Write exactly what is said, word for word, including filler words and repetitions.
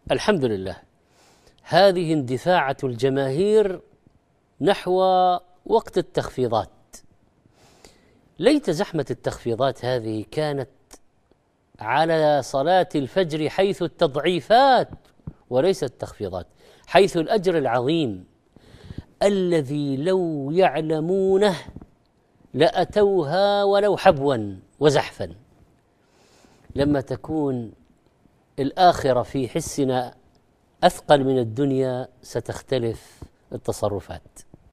الحمد لله، هذه اندفاعة الجماهير نحو وقت التخفيضات. ليت زحمة التخفيضات هذه كانت على صلاة الفجر، حيث التضعيفات وليس التخفيضات، حيث الأجر العظيم الذي لو يعلمونه لأتوها ولو حبوا وزحفا. لما تكون الآخرة في حسنا أثقل من الدنيا ستختلف التصرفات.